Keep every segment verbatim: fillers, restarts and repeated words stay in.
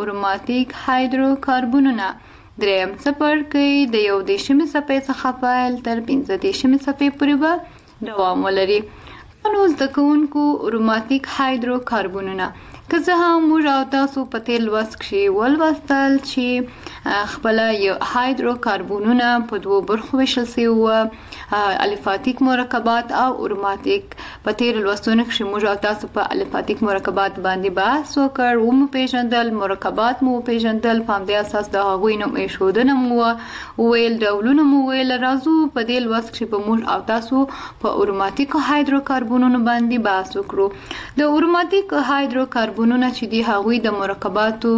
اروماتیک هایدروکاربونونه. دریم څپرکی د یو دېرشمې صفحې څخه پیل تر پنځه دېرشمې صفحې پورې به دوام ولري. نو زده کوونکو اروماتیک هایدروکاربونونه که څه هم موږ او تاسو په تېر لوست کښې ولوستل چې خپله یو هایدروکاربونونه په دوو برخو ویشل سوي وه، الفاتیک مرکبات او اروماتیک. په تېرو لوستونو کښې موږ او تاسو په الفاتیک مرکبات باندې بحث وکړ، ومو پېژندل، مرکبات مو وپېژندل، په همدې اساس د هغوی نوم ایښودنه مو وویل، ډولونه مو وویل. راځو په دې لوست کښې به موږ او تاسو په اروماتیکو هایدروکاربونونو باندې بحث وکړو. د اروماتیک هایدروکاربونونو چې دي هغوی د مرکباتو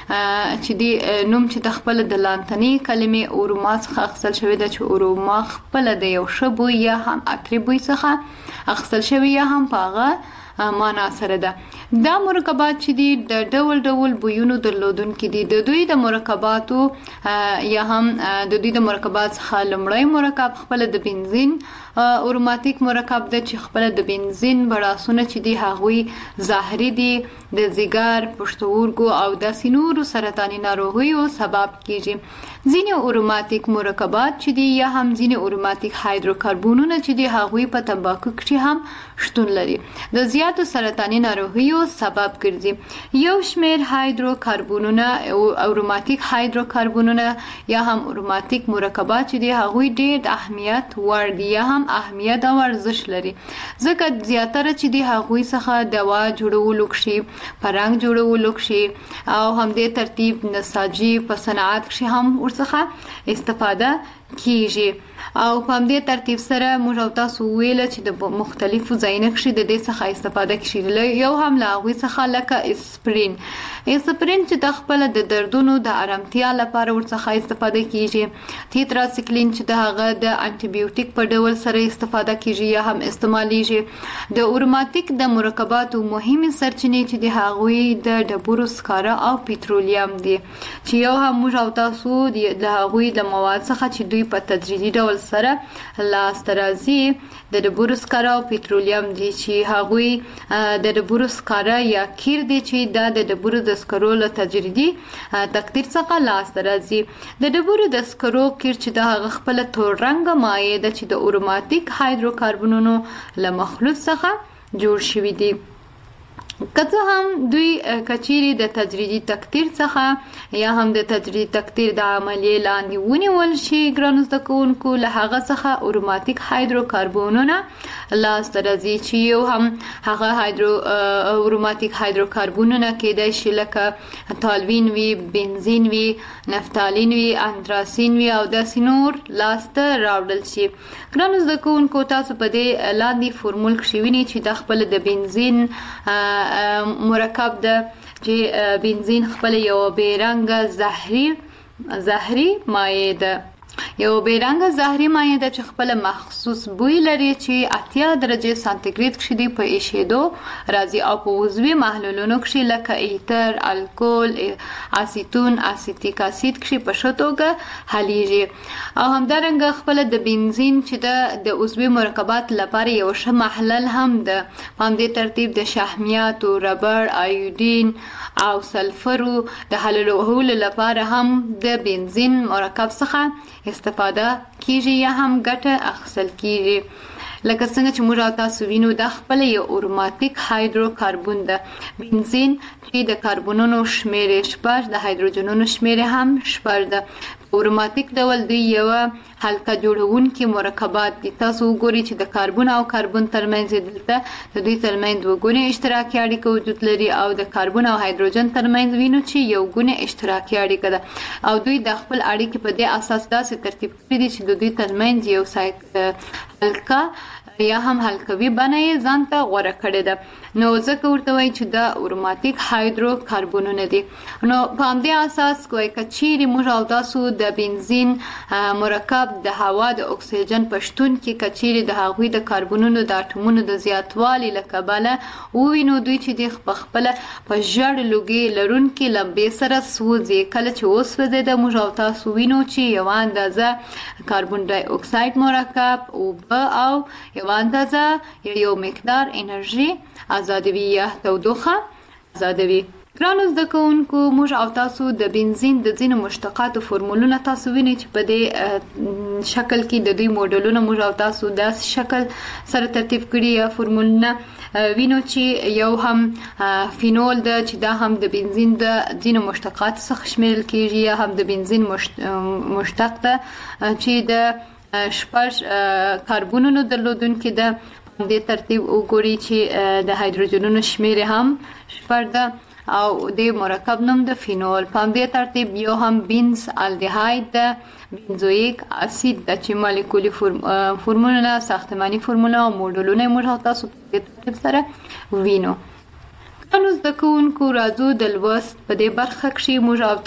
چې دي نوم چې د خپله د لاتیني کلمې اروما څخه اخیستل شوې ده، چې اروما خپله د یو ښه بوی یا هم عطري بوی څخه اخیستل شوې یا هم په هغه معنا سره ده. دا مرکبات چې دي د ډول ډول بویونو درلودونکي دي. د دوی د مرکباتو یا هم د دوی د مرکبات څخه لومړی مرکب خپله د بنزین اروماتیک مرکب ده، چې خپله د بنزین بړاسونه چې دي هغوی زهري دي، د ځیګر، پښتورګو او داسې نورو سرطاني ناروغیو سبب کیږي. ځینې اروماتیک مرکبات چې دي یا هم ځینې اروماتیک هایدروکاربونونه چې دي هغوی په تنباکو کښې هم شتون لري، د زیاتو سرطاني ناروغیو سبب ګرځي. یو شمېر هایدروکاربونونه اروماتیک هایدروکاربونونه یا هم اروماتیک مرکبات چې دي هغوی ډېر د اهمیت وړ دي یا هم اهمیت او ارزښت لري، ځکه زیاتره چې دي هغوی څخه دوا جوړولو کښې، په رنګ جوړولو کښې او همدې ترتیب نساجي په صنعت کښې هم ورڅخه استفاده کیږي. او په همدې ترتیب سره موږ او تاسو وویله چې د مختلفو ځایونو کښې د دې څخه استفاده کیږي. یو هم له هغوی څخه لکه اسپرین اسپرین چې د خپله د دردونو د ارامتیا لپاره ورڅخه استفاده کیږي. تیتراسیکلین چې د هغه د انټي بیوټیک په ډول سره استفاده کیږي یا هم استعمالیږي. د اروماتیک د مرکباتو مهمې سرچینې چې د هغوی د ډبرو سکاره او پټرولیم دي، چې یو هم موږ او تاسو د هغوی د مواد څخه چې دوی په تدریجي ډول سره لاسته راځي د ډبرو سکاره او پټرولیم دي، چې هغوی د ډبرو سکاره یا قیر دي چې دا د ډبرو د سکرو له تدریجي تقدیر څخه لاسته راځي. د ډبرو د سکرو قیر چې د هغه خپله تور رنګه مایع ده چې د اروماتیک هایدروکاربونونو له مخلوط څخه جوړ شوي دي. که څه هم دوی کچیري د تدریجي تقدیر څخه یا هم د تدریجي تقدیر د عملیې لاندې ونیول شي، ګرانو زده کوونکو له هغه څخه اروماتیک هایدروکاربونونه لاسته راځي، چې یو هم هغه هایدرو اروماتیک هایدروکاربونونه کیدای شي لکه تالوین وي، بنزین وي، نفتالین وي، انتراسین وي او داسې نور لاسته راوړل شي. ګرانو زده کوونکو تاسو په دې لاندې فورمول کښې وینئ چې دا خپله د بنزین مرکب ده، چې بنزین خپل یو بیرنګه زهري زهري مایع ده، یو بیرنګه زهري مایع ده چې خپل مخصوص بوی لري، چې اتیا درجه سانتیګریډ کښې دی په ایشېدو راځي او په عضوي محلولونو کښې لکه ایتر، الکول، اسیتون، اسیتیک اسید کښې په ښه توګه حلیږي. او همدارنګه خپله د بنزین چې ده د عضوي مرکبات لپاره یو ښه محلل هم ده. په همدې ترتیب د شحمیاتو، ربړ، ایودین او سلفرو د حلولو لپاره هم د بنزین مرکب څخه استفاده کیږي یا هم ګټه اخیستل کیږي. لکه څنګه چې موږ او تاسو وینو دا خپله یو اروماتیک هایدروکاربون ده. بنزین چې د کاربونونو شمېرې شپږ، د هایدروجنونو شمېرې هم شپږ ده. اروماتیک ډول دوی یوه حلقه جوړونکي مرکبات دي. تاسو وګورئ چې د کاربون او کاربون ترمنځ دلته د دوی ترمنځ دوه ګونې اشتراکي اړیکه وجود لري او د کاربون او هایدروجن ترمنځ وینو چې یو ګونې اشتراکي اړیکه ده او دوی د خپل اړیکې په دې اساس داسې ترتیب کړي دي چې د دوی ترمنځ یو حلقه یا هم حلقوي بڼه یې ځان ته غوره کړې ده. نو ځکه ورته وایي چې دا اروماتیک هایدروکاربونونه دي. نو په همدې اساس که چیرې موږ او تاسو د بنزین مرکب د هوا د اکسیجن په شتون کې که چیرې د هغوی د کاربونونو د اټومونو د زیاتوالي له کبله ووینو دوی چې دوی په خپله په ژړ لوګي لرونکي لمبې سره سوځي. کله چې وسوځېده موږ او تاسو وینو چې یوه اندازه کاربون ډای اکساید مرکب، اوبه او یو اندازه یو مقدار انرژي آزادوي یا تودوخه آزادوي. ګرانو زده کوونکو، موږ او تاسو د بنزین د ځینو مشتقاتو فورمولونه تاسو وینئ چې په دې شکل کې د دوی موډلونه موږ او تاسو داسې شکل سره ترتیب کړي یا فورمولونه وینو چې یو هم فینول ده چې دا هم د بنزین د ځینو مشتقاتو څخه شمیرل کیږي، یا هم د بنزین مشتق ده چې د شپږ کاربونونو درلودونکي ده. په دې ترتیب وګورئ چې د هایدروجنونو شمیر هم شپږ ده او د مرکب نوم د فینول. په دې ترتیب یو هم بنز الډیهاید ده، بنزویک اسید د چې مالیکولي فرمولونه، ساختماني فرموله او موډلونه موږ تاسو په ترتیب سره وینو. نو زده کوونکو راځو د لوست په دې برخه کې موږ او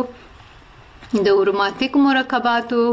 تاسو د اروماتیک مرکباتو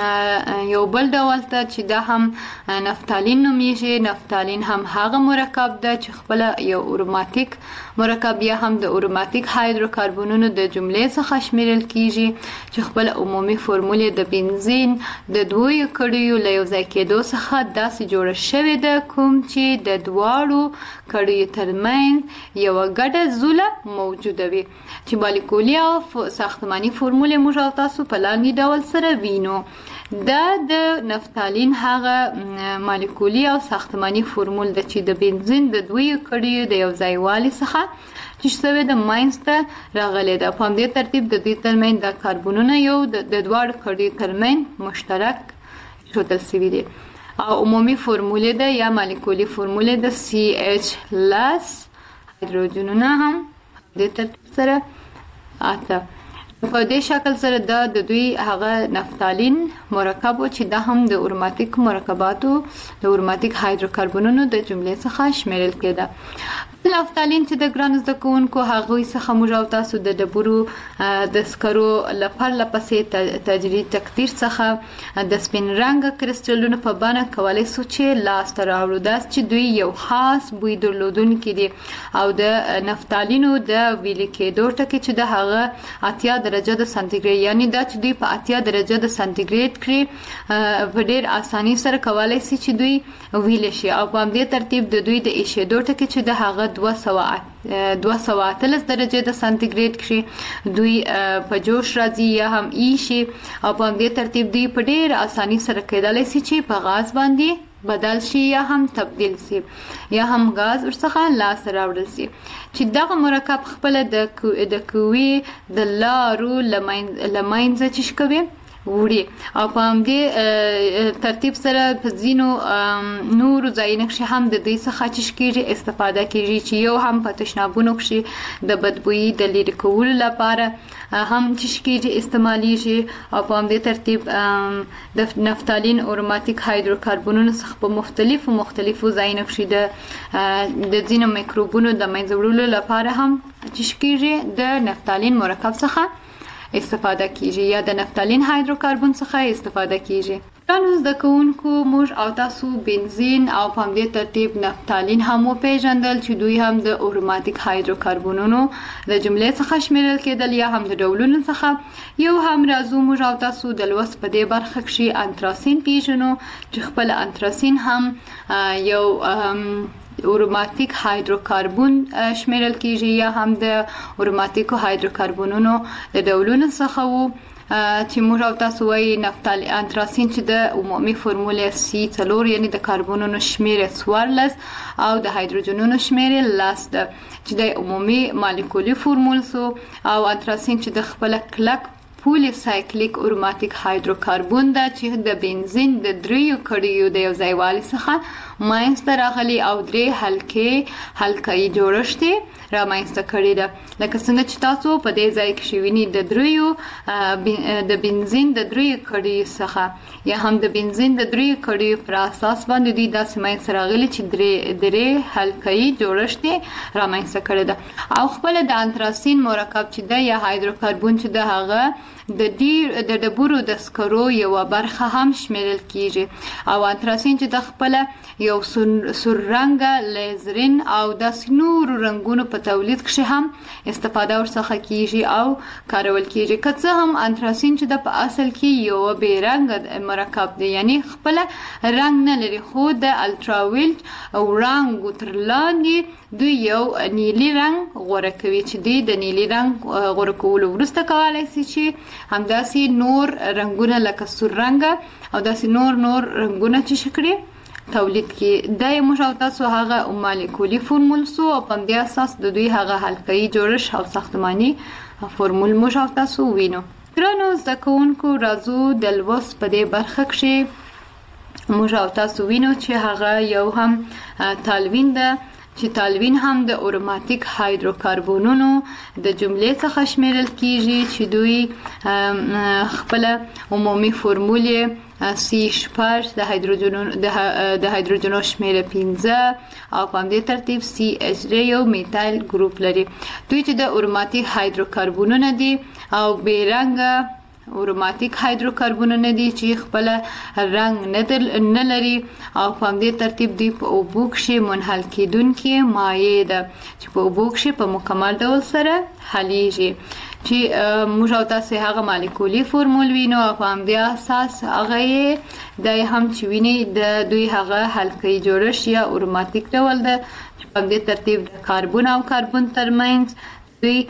یو بل ډول ته چې دا هم نفتالین نومیږي. نفتالین هم هغه مرکب ده چې خپل یو اروماتیک مرکب یا هم د اروماتیک هایدروکاربونونو د جملې څخه شمیرل کیږي چې خپل عمومي فرمول د بنزین د دوو کړیو له یو ځای کېدو څخه داسې جوړه شوې ده کوم چې د دواړو کړیو ترمنځ یو ګډه زوله موجوده وي چې مالیکولي او ساختماني فرمول موږ او تاسو په لاندې ډول سره وینو. دا د نفتالین هغه مالیکولي او ساختماني فرمول ده چې د بنزین د دوی کړیو د یو ځای والي څخه چې شوی د ماینس ته راغلی ده. په همدې ترتیب د دوی ترمنځ د کاربونونه یو د دواړو کړیو ترمنځ مشترک ایښودل شوي دي او عمومي فرمول ده یا مالیکولي فرمول ده سی ایچ لس. هایدروجنونه هم د ترتیب سره اته. په دې شکل سره دا د دوی هغه نفتالین مرکب چې دا هم د اروماتیک مرکباتو د اروماتیک هایدروکاربونونو د جملې څخه شمیرل کېده. نفتالین چې د ګران زده کوونکو هغوی څخه موږ او تاسو د ډبرو د سکرو له پرله پسې تجرید تقدیر څخه د سپین رنګه کرسټلونو په بڼه کولی سو چې لاسته راوړو. داسې چې دوی یو خاص بوی درلودونکي دي او د نفتالینو د ویلي کېدو ټکي چې د هغه اتیا درجه د سانتیګریډ، یعنی دا چې دوی په اتیا درجه د سانتیګریډ کې په ډیر اساني سره کولی شي چې دوی ویل شي او په همدې ترتیب د دوی د ایشېدو ټکي چې د هغه دوه سوه اتلس درجه د سانتیګریډ کې دوی په جوش راځي یا هم ایشي او په همدې ترتیب دوی په ډیر اساني سره کېدلی شي چې په غاز باندې بدل شي یا هم تبدیل شي یا هم غاز ورڅخه لاسته راوړل شي چې دغه مرکب خپل د د قوي د لارو لمینځه چې شکوي وړي او په همدې ترتیب سره په ځینو نورو ځایونو کې هم د دوی څخه چې کېږي استفاده کېږي چې یو هم په تشنابونو کې د بدبویي د لرې کولو لپاره هم چې کېږي استعمالیږي او په همدې ترتیب د نفتالین اروماتیک هایدروکاربونونو څخه په مختلفو مختلفو ځایونو کې د د ځینو میکروبونو د منځه وړلو لپاره هم چې کېږي د نفتالین مرکب څخه استفاده کیږي یا د نفتالین هایدروکاربون څخه استفاده کیږي. نو زده کوونکو موږ او تاسو بنزین او په همدې ترتیب نفتالین هم وپېژندل چې دوی هم د اروماتیک هایدروکاربونونو د جملې څخه شمیرل کېدل یا هم د ډولونو څخه. یو هم راځو موږ او تاسو د لوست په دې برخه کې انتراسین پیژنو چې خپل انتراسین هم یو اروماتیک هایدروکاربون شمیرل کیږي یا هم د اروماتیکو هایدروکاربونونو د ډولونو څخه وو چې موږ او تاسو وایي نفتال انتراسین چې د عمومي فرمول سی څلور یعنی د کاربونونو شمیر څوارلس او د هایدروجنونو شمیر لس ده چې د عمومي مالیکولي فرمول سو او انتراسین چې د خپل کلک پولی سایکلیک اروماتیک هایدروکاربون ده چې د بنزین د دریو کړیو د یو ځای والي څخه ماینځته راغلي او درې حلقې حلقه‌یي جوړښت رامنځته کړي ده. لکه څنګه چې تاسو په دې ځای کې وینئ د دریو د بنزین د دریو کړیو څخه یا هم د بنزین د دریو کړیو پر اساس باندې دوی داسې ماینځته راغلي چې درې درې حلقه‌یي جوړښت رامنځته کړي ده او خپل د انتراسین مرکب چې ده یا هایدروکاربون چې ده هغه د ډیر د ډبرو د سکرو یو برخه هم شمیرل کیږي او انتراسین چې د خپل یو سور رنګ لیزرین او داسې نور رنگونو په تولید کې هم استفاده ورڅخه کیږي او کارول کیږي. که څه هم انتراسین چې د په اصل کې یو بې رنګ مرکب دی، یعنی خپل رنگ نه لري، خو د الټراویلټ وړانګو تر لاندې دوی یو نیلي رنگ غوره کوي چې دوی د نیلي رنگ غوره کولو وروسته کولی شي چې همداسې نور رنگونه لکه سور رنګ او داسې نور نور رنگونه چې شکړي تولید کی. دا موږ او تاسو هغه مالیکولي فورمول سو او په دې اساس د دوی هغه حلقوي جوړش او ساختماني فورمول موږ او تاسو وینو. ګرانو زده کوونکو، راځو د لوست په دې برخه کې موږ او تاسو وینو چې هغه یو هم تالوین ده چې تالوین هم د اروماتیک هایدروکاربونونو د جملې څخه شمیرل کیږي چې دوی خپل عمومي فورمول سی شپږ د هایدروجنونو د هایدروجنونو شمیره پنځه او په همدې ترتیب سی اچ ری یو میتایل ګروپ لري. دوی چې د اروماتیک هایدروکاربونونه دي او بې رنګه اروماتیک هایدروکاربونونه دي چې خپل رنګ نه لري او په همدې ترتیب دوی په اوبو کې منحل کیدونکي مایع ده چې په اوبو کې په مکمل ډول سره حلیږي چې موږ او تاسو هغه مالیکولي فورمول وینو او په همدې اساس هغه د هم چې ویني د دوی هغه حلقوي جوړش یا اروماتیک ډول ده چې په همدې ترتیب د کاربن او کاربن ترمنځ دوی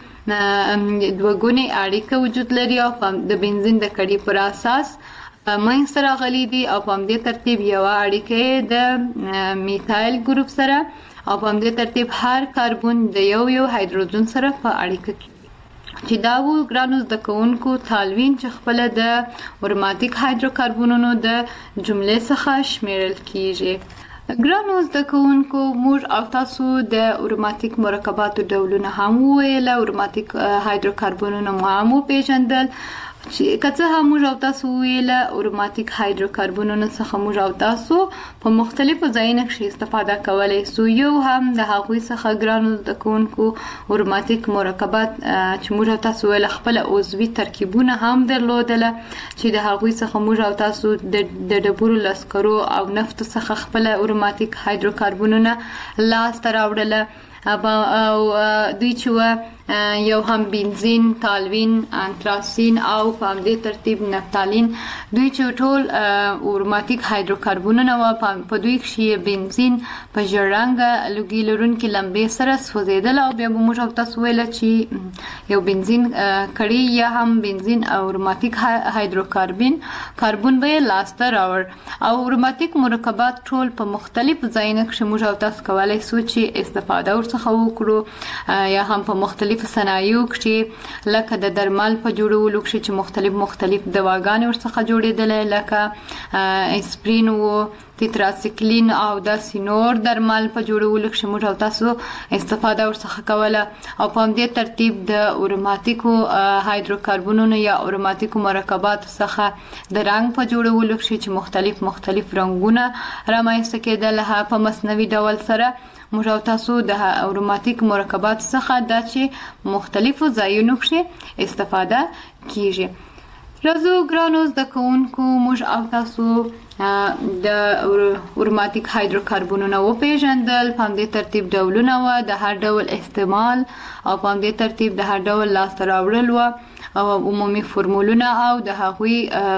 دوګونی اړیکه وجود لري او د بنزین د کړي پر اساس مین سره غلي دي او په همدې ترتیب یو اړیکه د میتایل ګروپ سره او په همدې ترتیب هر کاربن د یو یو هایدروجن سره په اړیکه کې چې دا و. ګرانو زده کوونکو، تالوین چې خپل د اروماتیک هایدروکاربونونو د جملې څخه شمیرل کیږي. ګرانو زده کوونکو، موږ او تاسو د اروماتیک مرکباتو ډولونه هم وویل، اروماتیک هایدروکاربونونه هم وپیژندل چې که څه هم موږ او تاسو ویل اروماتیک هایدروکاربونونو څخه موږ او تاسو په مختلفو ځایونو کې استفاده کولای سو. یو هم د هغوی څخه ګرانو زده کوونکو اروماتیک مرکبات چې موږ او تاسو ویل خپل عضوي ترکیبونه هم درلودل چې د هغوی څخه موږ او تاسو د ډبرو لسکرو او نفت څخه خپل اروماتیک هایدروکاربونونه لاس ته راوړل او دوی چې یو هم بنزین، تالوین، انتراسین او په همدې ترتیب نفتالین، دوی چې ټول اروماتیک هایدروکاربونونه و. په دوی کې بنزین په ژیړ رنګه لوګي لرونکي لمبې سره سوځېدل او بیا به موږ او تاسو ویل چې یو بنزین کړي یا هم بنزین او اروماتیک هایدروکاربن کاربن به لاس ته راوړ. او اروماتیک مرکبات ټول په مختلف ځایونو کې موږ او تاسو کولای سو چې استفاده ورڅخه وکړو یا هم په مختلف صنایعو کې لکه د درمل په جوړولو کې چې مختلف مختلف دواګانې ورڅخه جوړېدل لکه اسپرین او تیتراسیکلین او داسې نور درمل په جوړولو کې موږ او تاسو استفاده ورڅخه کوله. او په همدې ترتیب د اروماتیکو هایدروکاربونونو یا اروماتیکو مرکباتو څخه د رنګ په جوړولو کې چې مختلف مختلف رنگونه رامنځته کېدل په مصنوعي ډول سره موږ او تاسو د اروماتیک مرکبات څخه د چې مختلفو ځایونو کې استفاده کیږي. راځو ګرانو زده کوونکو، موږ او تاسو د اروماتیک هایدروکاربونونه وپیژندل، په همدې ترتیب ډولونه و، د هر ډول استعمال او په همدې ترتیب د هر ډول لاسته راوړل و او عمومي فورمولونه او د هغوی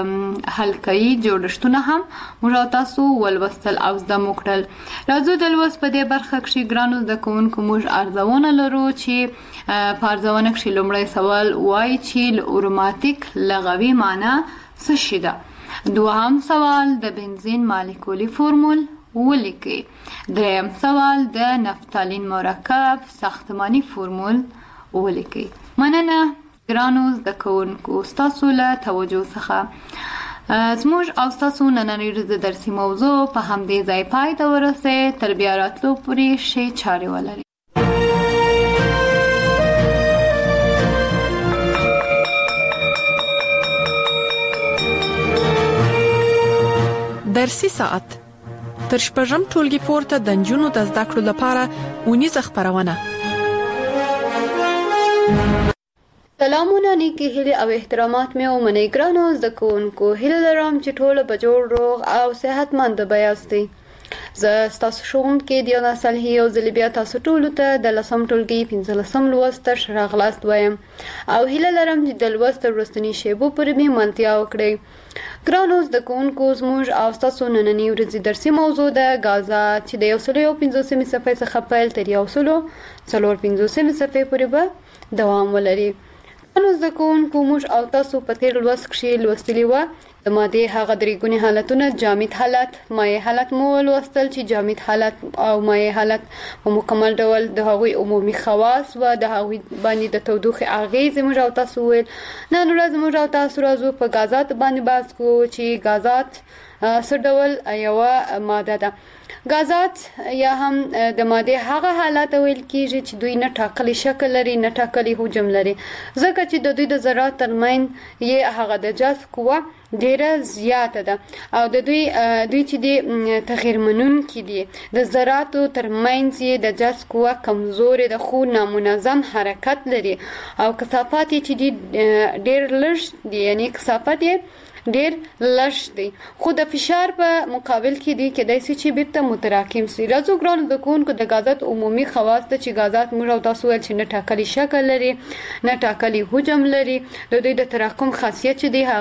حلقوي جوړښتونه هم موږ او تاسو ولوستل او زده مو کړل. راځو د لوست په دې برخه کې ګرانو زده کوونکو موږ ارزونه لرو چې په ارزونه کې لومړی سوال وایي چې اروماتیک لغوي معنی څه شي ده. دوهم سوال د بنزین مالیکولي فورمول ولیکئ. دریم سوال د نفتالین مرکب ساختماني فورمول ولیکئ. مننه ګرانو زده کوونکو ستاسو له توجه څخه. زموږ او ستاسو نننۍ ورځې درسي موضوع په همدې ځای پای ته ورسېد. تر بیا راتلو پورې ښې چارې ولرئ. درسي ساعت تر شپږم ټولګي پورته د نجونو د زده کړو لپاره ونیزه خبرونه. سلامونه، نیکی هیله او احترامات مې ومنئ. ګرانو زده کوونکو، هیله لرم چې ټول به جوړ روغ او صحتمند به یاستئ. زه ستاسو ښوونکې دیانا صالحي یو ځل بیا تاسو ټولو ته د لسم ټولګي پنځلسم لوست ته ښه راغلاست وایم او هیله لرم چې د لوست تر وروستني شیبو پورې مې ملتیا وکړئ. ګرانو زده کوونکو، زموږ او ستاسو نننۍ ورځې درسي موضوع ده غازات چې د یو سلو یو پنځوسمې صفحې څخه پیل تر یو سلو څلور پنځوسمې صفحې پورې به دوام ولري. ګرانو زده کوونکو، موږ او تاسو په تېر لوست کښې لوستلي وه د مادې هغه درې ګونې حالتونه، جامد حالت، مایع حالت مو ولوستل چې جامد حالت او مایع حالت په مکمل ډول د هغوی عمومي خواص و، د هغوی باندې د تودوخې اغېزې موږ او تاسو وویل. نن ورځ موږ او تاسو راځو په غازات باندې بحث کوو چې غازات څه ډول یوه ماده ده. غازات یا هم د مادې هغه حالات ویل کېږي چې دوی نه ټاکلی شکل لري، نه ټاکلی حجم لري، ځکه چې د دوی د ذرات ترمنځ یې هغه د جذب قوه ډیره زیاته ده او د دوی دوی چې دي تغیر منونکي دي. د ذراتو ترمنځ یې د جذب قوه کمزورې ده خو نامنظم حرکت لري او کثافات یې چې دي ډیر لږ دي، یعنی کثافت یې ډیر لږ دی خو د فشار په مقابل کې دی کېدای شي چې بیرته متراکم شي. راځو ګرانو زده کوونکو، د غازات عمومي خواص ته چې غازات موږ او تاسو ویل چې نه ټاکلی شکل لري، نه ټاکلی حجم لري، د دوی د تراکم خاصیت چې دی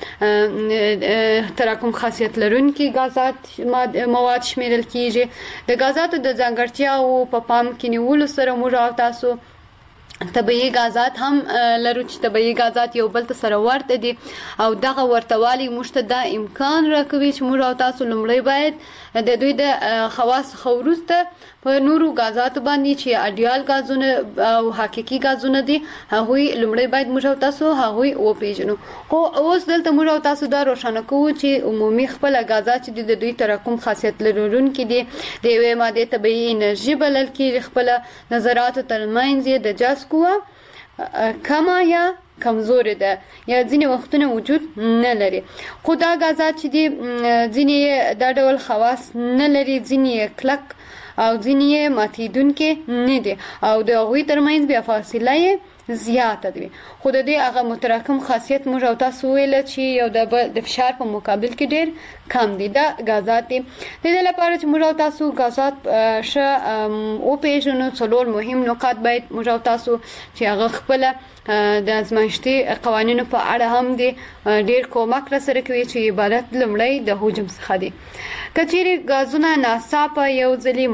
هغه تراکم خاصیت لرونکي غازات مواد شمیرل کیږي. د غازاتو د ځانګړتیاو په پام کې نیولو سره موږ او تاسو طبیعي غازات هم لرو چې طبیعي غازات یو بل ته سره ورته دي او دغه ورتوالی موږ ته دا امکان راکوي چې موږ او تاسو لومړی باید د دوی د خواص څخه وروسته په نورو غازاتو باندې چې اډیال غازونه او حقیقي غازونه دي هغوی لومړی باید موږ او تاسو هغوی وپېژنو. خو اوس دلته موږ او تاسو دا روښانه کوو چې عمومي خپله غازات چې دي د دوی تراکم خاصیت لرونکي دي، د یوې مادې طبیعي انرژي بلل کېږي. خپله نظراتو ترمنځ یې د جذب قوه کمه یا کمزورې ده یا ځینې وختونه وجود نه لري. خو دا غازات چې دي ځینې دا ډول خواص نه لري، ځینې یې کلک او ځینې یې ماتېدونکي نه دي او د هغوی ترمنځ بیا فاصله یې زیاته دی. خو د دې هغه متراکم خاصیت موږ او تاسو ویل چې یو د فشار په مقابل کې ډیر کم دي. دا غازات دي. د دې لپاره چې موږ او تاسو غازات ښه وپېژنو، څلور مهم نقاط باید موږ او تاسو چې هغه خپله د ازمایښتي قوانینو په اړه هم دي ډیر کومک راسره کوي چې عبارت لومړی د حجم څخه دي. که چیرې غازونه ناڅاپه یو ځلې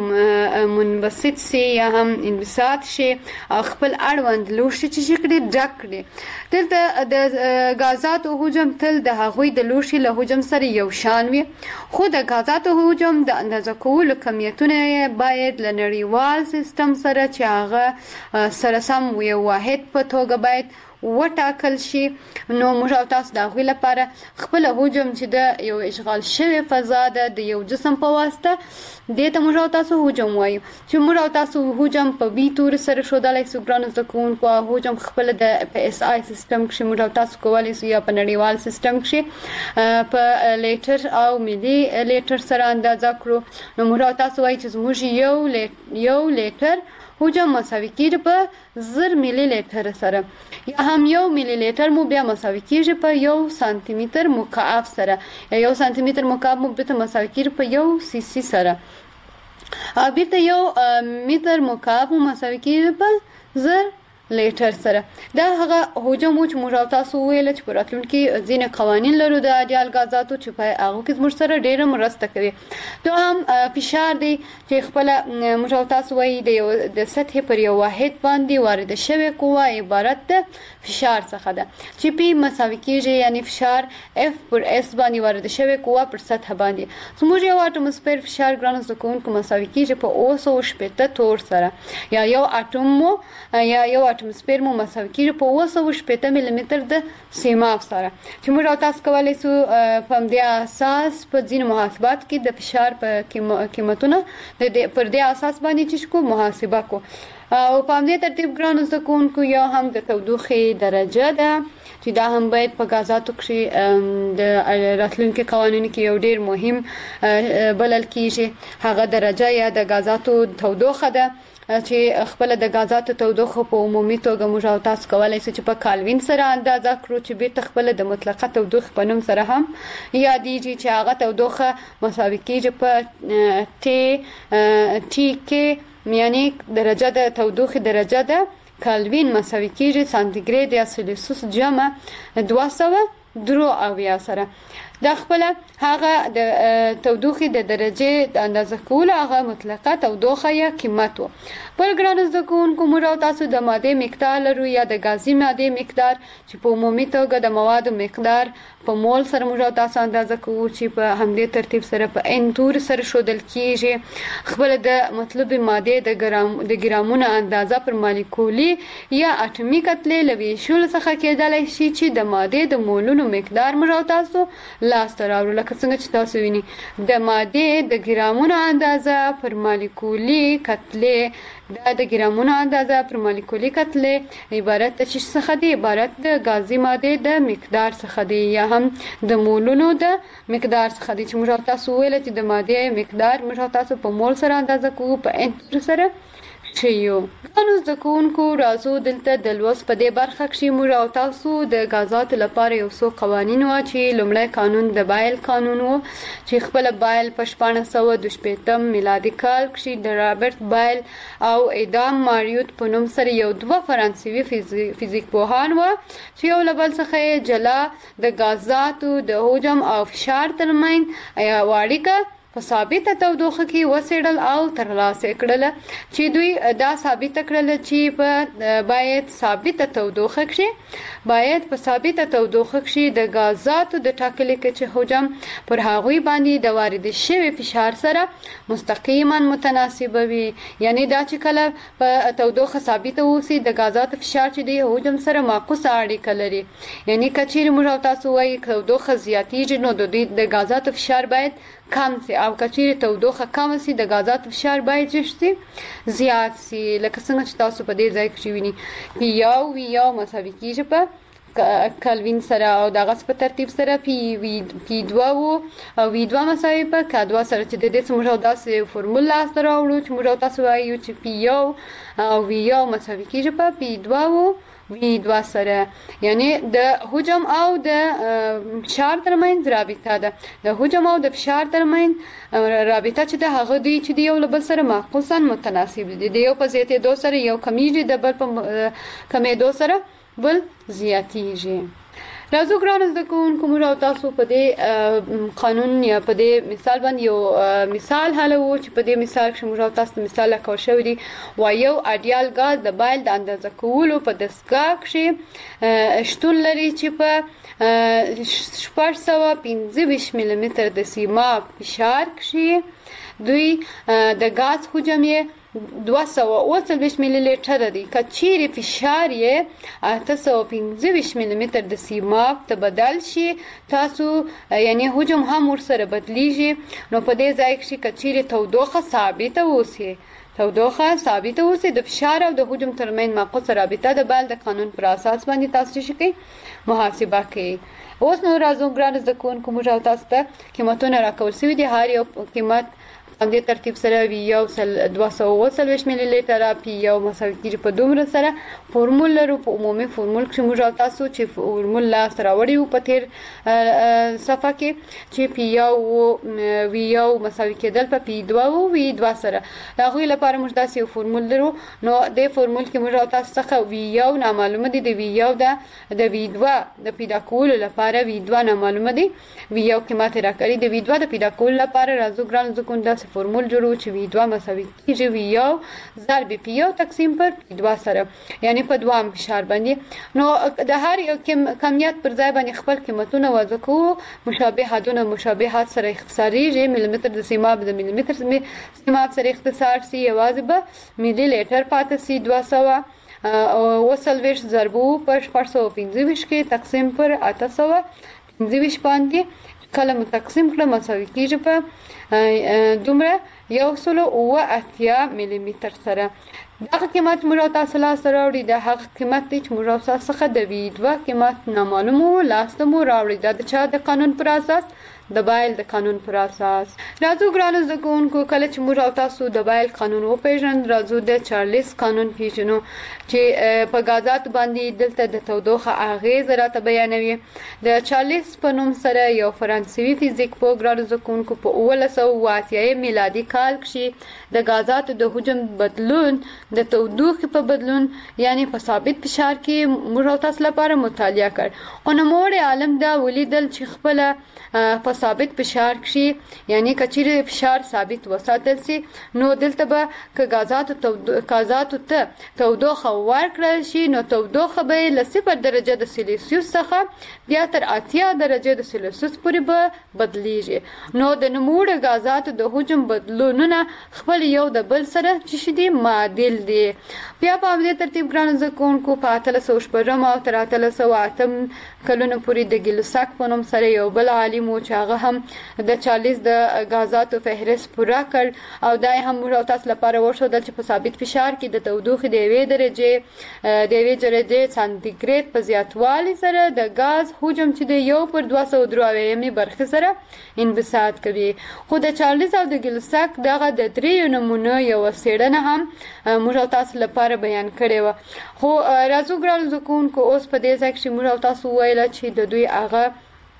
منبسط سي یا هم انبساط شي او خپل اړوند لوښي چې شي کړي ډک کړي، دلته د غازاتو حجم تل د هغوی د لوښي له حجم سره یو شان وي، خو د غازاتو حجم د اندازه کولو کمیتونه باید له نړیوال سیستم سره چې هغه سره سم یو واحد په توګه باید وټاکل شي. نو موږ او تاسو د هغوی لپاره خپل حجم چې د یو اشغال شوې فضا ده د یو جسم په واسطه دې ته موږ او تاسو حجم وایو چې موږ او تاسو حجم په بي تورې سره ښودلی سو. ګرانو زده کوونکو، حجم خپله د په اس آی سیستم کښې موږ او تاسو کولی سو یا په نړیوال سیستم کښې په لیټر او ملي لیټر سره اندازه کړو. نو موږ او تاسو وایو چې زموږ یو یو لیټر حجم مساوي کېږي په زر ملي لیټر سره، یا هم یو ملي لیټر مو بیا مساوي کېږي په یو سانتي متر مکعب سره، یا یو سانتي متر مکعب مو بیرته مساوي کېږي په یو سی سی سره، او بیرته یو متر مکعب مو مساوي کېږي په زر لیټر سره. دا هغه حجم و چې موږ او تاسو وویل چې په راتلونکي ځینې قوانین لرو د اډیال غازاتو چې په هغو کې زموږ سره ډېره مرسته کوي. دوهم فشار دی چې خپله موږ او تاسو وایي د یو د سطحې پر یو واحد باندې وارده شوې قوه عبارت د فشار څخه ده چې پی مساوي کېږي، یعنی فشار اف پر اس باندې وارده شوې قوه پر سطح باندې. زموږ یو اټموسفیر فشار ګرانو زده کوونکو مساوي کېږي په اوه سوه شپېته تور سره، یا یو اټوم مو یا یو اټموسفیر مو مساوي کېږي په اوه سوه شپېته ملي متر د سیماب سره، چې موږ او تاسو کولی سو په همدې اساس په ځینو محاسبات کې د فشار په قیمتونه پر دې اساس باندې چې کو محاسبه کو. او په همدې ترتیب ګرانو زده کوونکو یو هم د تودوخې درجه ده چې دا هم باید په غازاتو کښې د راتلونکي قوانینو کې یو ډېر مهم بلل کېږي. هغه درجه یا د غازاتو تودوخه ده چې خپل د غازاتو تودوخه په عمومي توګه موږ او تاسو کولای شو چې په کالوین سره اندازه کړو چې به خپل د مطلقه تودوخه په نوم سره هم یادېږي چې هغه تودوخه مساوي کیږي په ټي ټي کې یعنی درجه د تودوخه درجه د کالوین مساوي کیږي سانتیګریډ یا سلسیوس جمع دوه سوه درو اویا سره. دا خپل هغه د تودوخه د درجه د اندازه کول هغه مطلقه تودوخه یا قیمت وو. بل ګران زده کوونکو موږ او تاسو د ماده مقدار لرو یا د غازي ماده مقدار چې په عمومي توګه د موادو مقدار په مول سره موږ او تاسو اندازه کوو چې په همدې ترتیب سره په ان تور سره شودل کیږي. خپل د مطلوب ماده د ګرام د ګرامونو اندازه پر مالیکولي یا اټومي کتلې لوي شول څخه کېدلای شي چې د ماده د مولونو مقدار موږ او تاسو لاس ته راوړو. لکه څنګه چې تاسو وینئ د ماده د ګرامونو اندازه پر مالیکولي کتلې دا د ګرامونو اندازه پر مالیکولي کتلې عبارت د څه څخه دی؟ عبارت د غازي ماده د مقدار څخه دی یا هم د مولونو د مقدار څخه دی چې موږ تاسو ویل چې د ماده مقدار موږ تاسو په مول سره اندازه کوو په انټر سره شیو. نو زده کوونکو راځو دلته د لوست په دې برخه کې موږ او تاسو د غازاتو لپاره یو څو قوانین و چې لومړی قانون د بایل قانون و چې خپل بایل په شپاړس سوه دوه شپېتم میلادي کال کې د رابرټ بایل او ادام ماریوت په نوم سره یو دوه فرانسوي فزیک پوهان و چې یو له بل څخه جلا د غازاتو د حجم او فشار ترمنځ اړیکه په ثابته تودوخه کې وسیړل او ترلاسه کړل چې دوی دا ثابت کړل چې په باید ثابته تودوخه کې باید په ثابته تودوخه کې د غازاتو د ټاکلي کچې حجم پر هغوی باندې د وارد شوی فشار سره مستقیما متناسب وي. یعنی دا چې کله په تودوخه ثابته اوسي د غازاتو فشار چې د حجم سره معکوسه اړیکه لري. یعنی کچیر موږ تاسو وایي تودوخه زیاتیږي نو د غازاتو فشار باید کم سي او کچیر تودوخه کم سي د غازاتو فشار باید جشتي زیات سي. لکه څنګه چې تاسو په دې ځای کې وینئ پی یو وی یو مساوي کیږي په کلوین سره او دغه په ترتیب سره پی وی پی دوه او وی دوه مساوي په کا دوه سره چې د دې سمجو داسې فرموله سره راوړو چې موږ تاسو وایو چې پی یو او وی یو مساوي کیږي په پی دوه وی دوه سره. یعنی د حجم او د فشار ترمنځ رابطه ده. د حجم او د فشار ترمنځ رابطه چې د هغه دی چې د یو له بل سره معکوساً متناسب دي. د یو په زیاتېدو سره یو کمیږي د بل په کمیدو سره بل زیاتیږي. راځو ګران زده کوونکو موږ او تاسو په دې قانون یا په دې مثال باندې یو مثال حلوو چې په دې مثال کې موږ او تاسو مثال کول شوی دی و یو اډیال غاز د بایل د اندازه کولو په دستګاه کې شتون لري چې په شپږ سوه پنځه ویشت میلی متر د سیماب فشار کې دوی د غاز حجم یې دوه سوه اوه څلوېښت میلی لیټره دی. که چیرې فشار یې اته سوه پنځه ویشت میلی متر د سیماب ته بدل شي تاسو یعنی حجم هم ورسره بدلیږي. نو په دې ځای کې که چیرې تودوخه ثابته اوسي تودوخه ثابته اوسي د فشار او د حجم ترمنځ معکوسه رابطه د بایل د قانون پر اساس باندې تاسو شي کوي محاسبه کوي. اوس نو راځو ګران زده کوونکو موږ او تاسو ته قیمتونه راکول شوي دي. هر یو قیمت همدې ترتیب سره وی یو سل دوه سوه اوه څلوېښت میلی لیټره پی یو مساوي کیږي په دومره سره. فورمول لرو په عمومي فورمول کې موږ او تاسو چې فورمول لاس راوړی وو په تیر صفحه کې چې پی یو وی یو مساوي کېدل په پی دوه او وی دوه سره د هغوی لپاره موږ داسې یو فورمول لرو. نو دې فورمول کې موږ او تاسو څخه وی یو نامعلومه دي د وی یو د د وی دوه د پیدا کولو لپاره وی دوه نامعلومه دي. وی یو قیمت راکړي د وی دوه د پیدا کولو لپاره راځو ګران زده کوونکو فرمول جوړو چې وی دوه مساوي کیږي وی یو ضرب پی یو تقسیم پر پی دوه سره یعنی په دوام فشار باندې. نو د هر یو کمیت پر ځای باندې خپل قیمتونه وضع کوو. مشابهاتونه مشابهات سره اختصاریږي. ملی متر د سیماب د ملی متر سیماب سره اختصار سي یوازې به ملی لیټر پاتې سي دوه سوه اوه څلوېښت ضربو په شپږ سوه پنځه ویشت کې تقسیم پر اته سوه پنځه ویشت باندې کله مو تقسیم کړه مساوي کیږي په دومره یو سلو اوه اتیا میلی متر سره. دغه قیمت موږ تاسو لاسته راوړي د هغه قیمت دی چې موږ تاسو څخه د وی دوه قیمت نامعلوم وو لاسته مو راوړي. دا د چا د قانون پر اساس د بایل د قانون پر اساس. راځو ګرانو زده کوونکو کله چې موږ او تاسو د بایل قانون وپېژنو راځو د چارلیس قانون پیژنو چې په غازاتو باندې دلته د تودوخه اغیز راته بیانوي. د چارلیس په نوم سره یو فرانسوي فزیک پوه ګرانو زده کوونکو په اوولس سوه اوه اتیا میلادي کال کې د غازاتو د حجم بدلون د تودوخې په بدلون یعنی په ثابت فشار کې موږ او تاسو لپاره مطالعه کړ. خو نوموړی عالم دا ولیدل چې خپله په ثابت فشار کې یعنی کچیر فشار ثابت وساتل سي نو دلته به که غازاتو غازاتو ته تودوخه ورکړل شي نو تودوخه به له صفر درجه د سلسیوس څخه بیا تر اتیا درجه د سلسیوس پورې به بدلیږي. نو د نوموړو غازاتو د حجم بدلونونه خپل یو د بل سره چې دي معادل دي. بیا په همدې ترتیب ګرانو زده کوونکو په اتلس سوه شپږم او تر اتلس سوه اتم کلونو پورې د ګیلوساک په نوم سره یو بل عالم و چې هغه هم د چارلیس د غازاتو فهرست پوره کړ او دا هم موږ تاسو لپاره وښودل چې په ثابت فشار کې د تودوخې د یوې درجې د یوې درجې سانتیګریډ په زیاتوالي سره د غاز حجم چې د یو پر دوه سوه درې اویایمې برخې سره انبساط کوي. خو د چارلیس او د ګیلوساک دغه د دریو نمونو یوه څېړنه هم موږ تاسو لپاره بیان کړې وه. خو راځو ګرانو زده کوونکو اوس په دې ځای کې موږ تاسو وویله چې د دوی هغه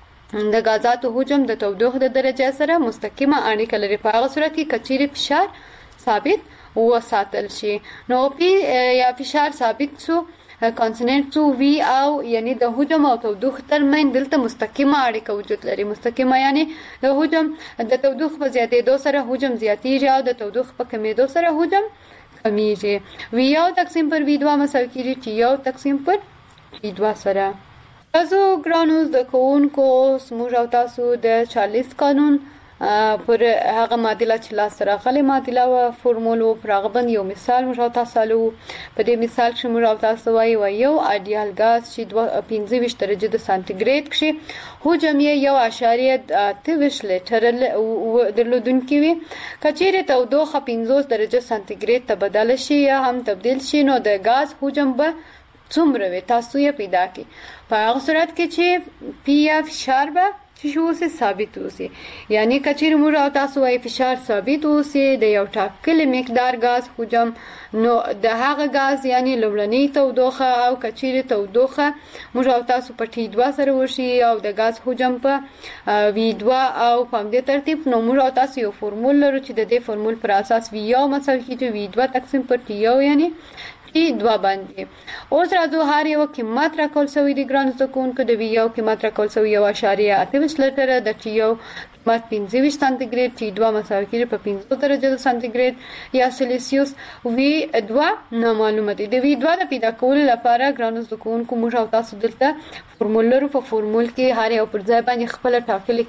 د غازاتو حجم د تودوخې د درجې سره مستقیمه اړیکه لري په هغه صورت کې که چیرې فشار ثابت وساتل شي. نو پی یا فشار ثابت شو کانسټنټ شو وی او یعنی د حجم او تودوخې ترمنځ دلته مستقیمه اړیکه وجود لري. مستقیمه یعنی د حجم د تودوخې په زیاتېدو سره حجم زیاتیږي او د تودوخې په کمیدو سره حجم کمیږي. وی یو تقسیم پر وی دوه مساوي کیږي چې یو تقسیم پر وی دوه سره. تاسو ګرانو زده کوونکو اوس موږ او تاسو د چارلیس قانون پر هغه معادله چې لاسته راغلې معادله وه فورمول و پر هغه باندې یو مثال موږ او تاسو حلوو. په دې مثال کې موږ او تاسو وایو یو ایډیال غاز چې دوه پنځه ویشت درجې د سانتیګریډ کښې حجم یې یو اعشاریه اته ویشت لیټر درلودونکی وي. که چیرې تودوخه پنځوس درجې سانتیګریډ ته بدله شي یا هم تبدیل شي نو د غاز حجم به څومره وي تاسو یې پیدا کړئ. په هغه صورت کې چې پی یا فشار به چې شو اوسې ثابت اوسي یعنی که چیرې موږ او تاسو وایي فشار ثابت اوسي د یو ټاکلي مقدار غاز حجم نو د هغه غاز یعنی لومړنۍ تودوخه او که چیرې تودوخه موږ او تاسو په ټي دوه سره وشي او د غاز حجم په وی دوه او په همدې ترتیب نو موږ او تاسو یو فورمول لرو چې د دې فورمول پر اساس وی یو مساوي کیږي وی دوه تقسیم پر ټي یو یعنی ټي دوه باندې. اوس راځو هر یو قیمت راکول شوی دی ګرانو زده کوونکو. د وی یو قیمت راکول شوی یو اعشاریه اته ویشت لیټره د ټي یو قیمت پنځه ویشت سانتیګریډ ټي دوه مساوي کیږي په پنځوس درجه د سانتیګریډ یا سلسیوس. وی دوه نامعلومه دي. د وی دوه د پیدا کولو لپاره ګرانو زده کوونکو موږ او تاسو دلته فورمول لرو. په فورمول کې هر یو پر ځای باندې خپله ټاکلې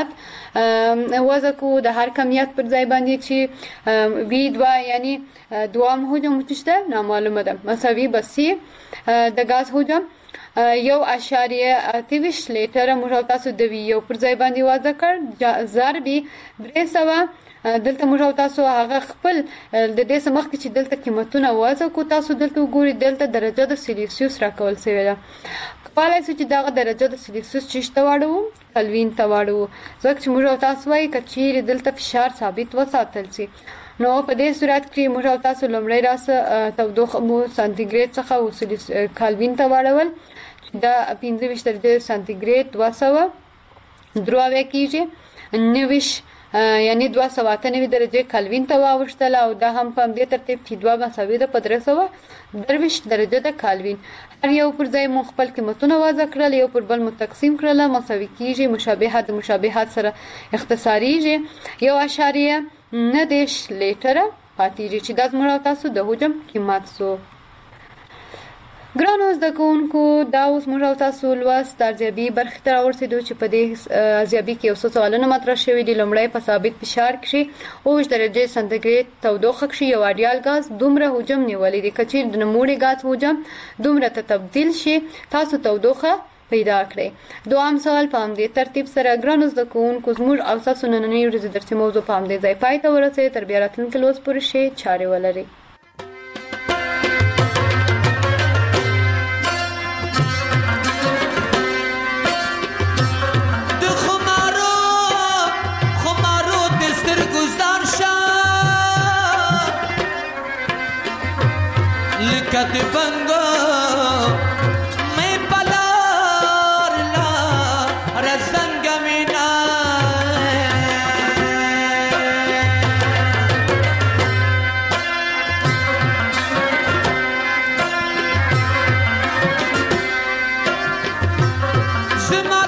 قیمت وضع کوو د هر کمیت پر ځای باندې چې وی دوه یعنی دوام حجم چې ده نامعلومه ده مساوي به سي د غاز حجم یو اعشاریه اته ویشت لیټره موږ او تاسو د وی یو پر ځای باندې وضع کړ ضربي درې سوه دلته موږ او تاسو هغه خپل د دې څخه مخکې چې دلته قیمتونه وضع کو تاسو دلته وګورئ دلته درجه د سلسیوس راکول شوې ده. کولای شو چې دغه درجه د سلسیوس چې ته واړو کلوین ته واړو ځکه چې موږ او تاسو وایي که چیرې دلته فشار ثابت وساتل شي نو په دې صورت کې موږ او تاسو لومړی راسه تودوخه مو سانتیګریډ څخه او کلوین ته واړول د پنځه ویشت درجې سانتیګریډ دوه سوه درې اویا کیږي نوي یعنی دوه سوه اته نوي درجې کلوین ته واوښتل او دا هم په همدې ترتیب ټي دوه مساوي ده په درې سوه درویشت درجه د کلوین. هر یو پر ځای مو خپل قیمتونه وضع کړل یو پر بل مو تقسیم کړل مساوي کیږي مشابهت د مشابهت سره اختصاریږي یو اعشاریه نه دېرش لیټره پاتېږي چې دا زموږ او تاسو د حجم قیمت سو. ګرانو زده کوونکو دا اوس موږ او تاسو لوست ارزیابي برخې ته راورسېدو چې په دې ارزیابي کې یو څو سوالونه مطرح شوي دي. لومړی په ثابت فشار کښې اووه درجې سانتیګریډ تودوخه کښې یو ایډیال غاز دومره حجم نیولی دی که چیرې د نوموړي غاز حجم دومره ته تبدیل شي تاسو تودوخه پیدا کړئ. دوام سوال په همدې ترتیب سره ګرانو زده کوونکو زموږ او ستاسو نننۍ ورځې درسي موضوع په همدې ځای پای ته ورسېد. تر بیا راتلونکي لوست پورې ښې چارې ولرئ. د خمارو کد بنگو میں پلار لا رزنگ مینا زما